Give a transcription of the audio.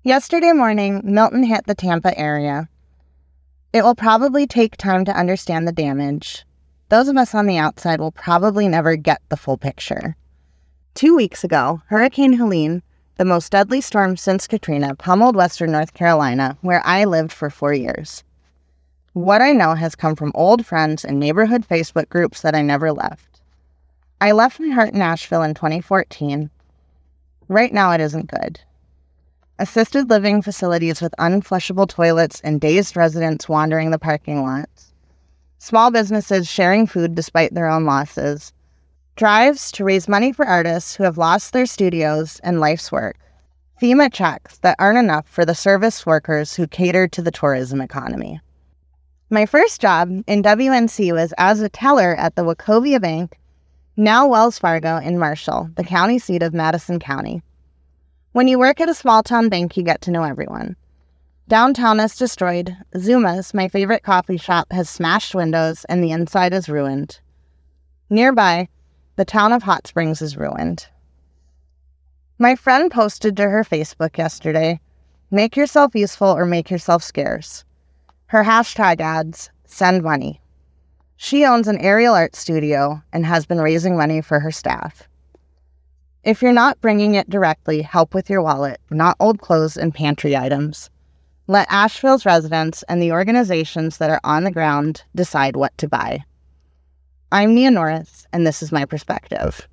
Yesterday morning, Milton hit the Tampa area. It will probably take time to understand the damage. Those of us on the outside will probably never get the full picture. 2 weeks ago, Hurricane Helene, the most deadly storm since Katrina, pummeled western North Carolina, where I lived for 4 years. What I know has come from old friends and neighborhood Facebook groups that I never left. I left my heart in Nashville in 2014. Right now it isn't good. Assisted living facilities with unflushable toilets and dazed residents wandering the parking lots. Small businesses sharing food despite their own losses. Drives to raise money for artists who have lost their studios and life's work. FEMA checks that aren't enough for the service workers who cater to the tourism economy. My first job in WNC was as a teller at the Wachovia Bank, now Wells Fargo in Marshall, the county seat of Madison County. When you work at a small-town bank, you get to know everyone. Downtown is destroyed. Zuma's, my favorite coffee shop, has smashed windows and the inside is ruined. Nearby, the town of Hot Springs is ruined. My friend posted to her Facebook yesterday, "Make yourself useful or make yourself scarce." Her hashtag adds, "Send money." She owns an aerial art studio and has been raising money for her staff. If you're not bringing it directly, help with your wallet, not old clothes and pantry items. Let Asheville's residents and the organizations that are on the ground decide what to buy. I'm Nia Norris, and this is my perspective.